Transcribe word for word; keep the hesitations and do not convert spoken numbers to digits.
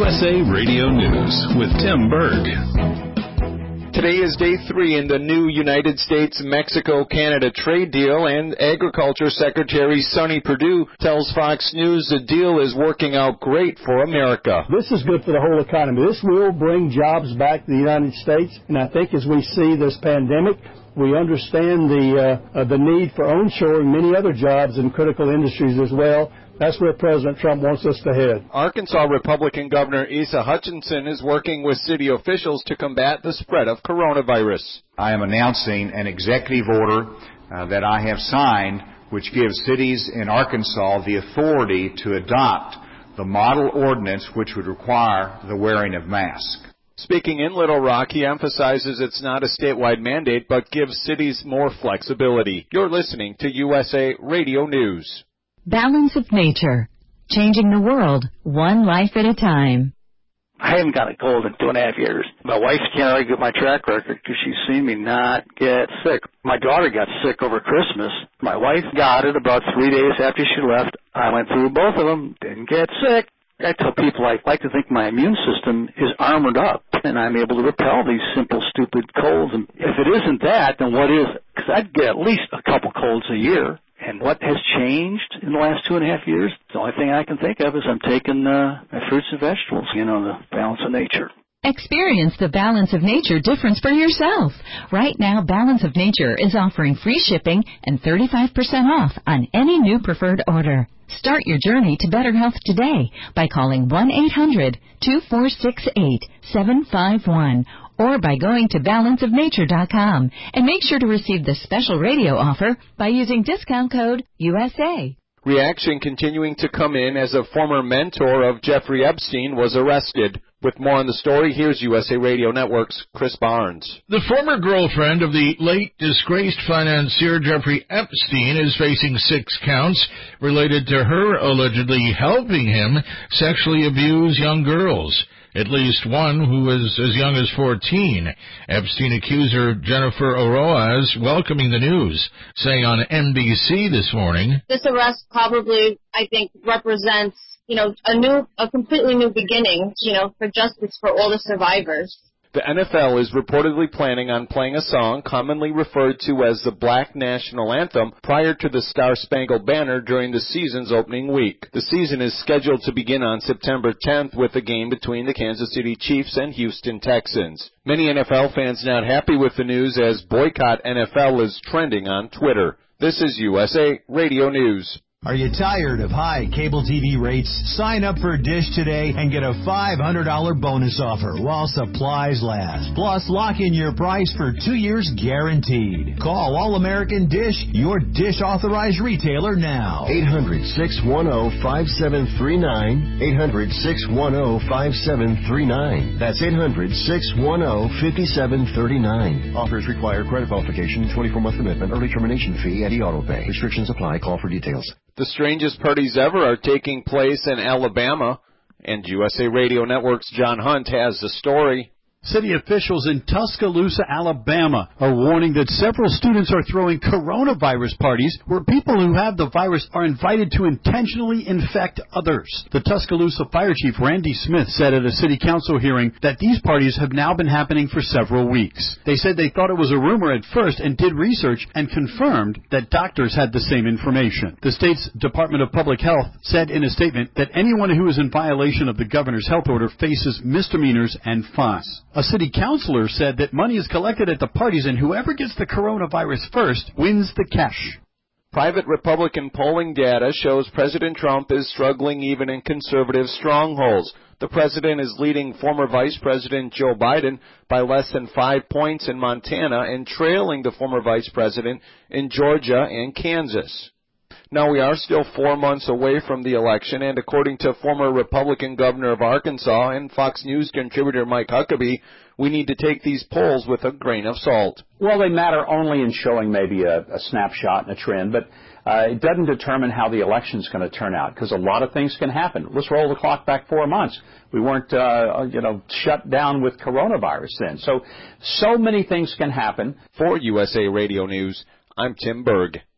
U S A Radio News with Tim Berg. Today is day three in the new United States-Mexico-Canada trade deal, and Agriculture Secretary Sonny Perdue tells Fox News the deal is working out great for America. This is good for the whole economy. This will bring jobs back to the United States, and I think as we see this pandemic, we understand the uh, uh, the need for onshoring many other jobs in critical industries as well. That's where President Trump wants us to head. Arkansas Republican Governor Asa Hutchinson is working with city officials to combat the spread of coronavirus. I am announcing an executive order uh, that I have signed, which gives cities in Arkansas the authority to adopt the model ordinance which would require the wearing of masks. Speaking in Little Rock, he emphasizes it's not a statewide mandate, but gives cities more flexibility. You're listening to U S A Radio News. Balance of Nature, changing the world one life at a time. I haven't got a cold in two and a half years. My wife can't argue with my track record because she's seen me not get sick. My daughter got sick over Christmas. My wife got it about three days after she left. I went through both of them, didn't get sick. I tell people I like to think my immune system is armored up and I'm able to repel these simple, stupid colds. And if it isn't that, then what is it? Because I'd get at least a couple colds a year. And what has changed in the last two and a half years? The only thing I can think of is I'm taking uh, my fruits and vegetables, you know, the balance of nature. Experience the Balance of Nature difference for yourself. Right now, Balance of Nature is offering free shipping and thirty-five percent off on any new preferred order. Start your journey to better health today by calling one eight hundred two four six eight seven five one or by going to balance of nature dot com, and make sure to receive the special radio offer by using discount code U S A. Reaction continuing to come in as a former mentor of Jeffrey Epstein was arrested. With more on the story, here's U S A Radio Network's Chris Barnes. The former girlfriend of the late disgraced financier Jeffrey Epstein is facing six counts related to her allegedly helping him sexually abuse young girls. At least one who was as young as fourteen. Epstein accuser Jennifer Oroaz welcoming the news, saying on N B C this morning, "This arrest probably, I think, represents, you know, a new, a completely new beginning, you know, for justice for all the survivors." The N F L is reportedly planning on playing a song commonly referred to as the Black National Anthem prior to the Star-Spangled Banner during the season's opening week. The season is scheduled to begin on September tenth with a game between the Kansas City Chiefs and Houston Texans. Many N F L fans not happy with the news as Boycott N F L is trending on Twitter. This is U S A Radio News. Are you tired of high cable T V rates? Sign up for Dish today and get a five hundred dollars bonus offer while supplies last. Plus, lock in your price for two years guaranteed. Call All-American Dish, your Dish authorized retailer now. eight hundred, six one zero, five seven three nine. eight hundred, six one zero, five seven three nine. That's eight hundred, six one zero, five seven three nine. Offers require credit qualification, twenty-four month commitment, early termination fee, and e-auto pay. Restrictions apply. Call for details. The strangest parties ever are taking place in Alabama, and U S A Radio Network's John Hunt has the story. City officials in Tuscaloosa, Alabama, are warning that several students are throwing coronavirus parties where people who have the virus are invited to intentionally infect others. The Tuscaloosa Fire Chief Randy Smith said at a city council hearing that these parties have now been happening for several weeks. They said they thought it was a rumor at first and did research and confirmed that doctors had the same information. The state's Department of Public Health said in a statement that anyone who is in violation of the governor's health order faces misdemeanors and fines. A city councilor said that money is collected at the parties and whoever gets the coronavirus first wins the cash. Private Republican polling data shows President Trump is struggling even in conservative strongholds. The president is leading former Vice President Joe Biden by less than five points in Montana and trailing the former Vice President in Georgia and Kansas. Now, we are still four months away from the election, and according to former Republican governor of Arkansas and Fox News contributor Mike Huckabee, we need to take these polls with a grain of salt. Well, they matter only in showing maybe a, a snapshot and a trend, but uh, it doesn't determine how the election's going to turn out, because a lot of things can happen. Let's roll the clock back four months. We weren't, uh, you know, shut down with coronavirus then. So, so many things can happen. For U S A Radio News, I'm Tim Berg.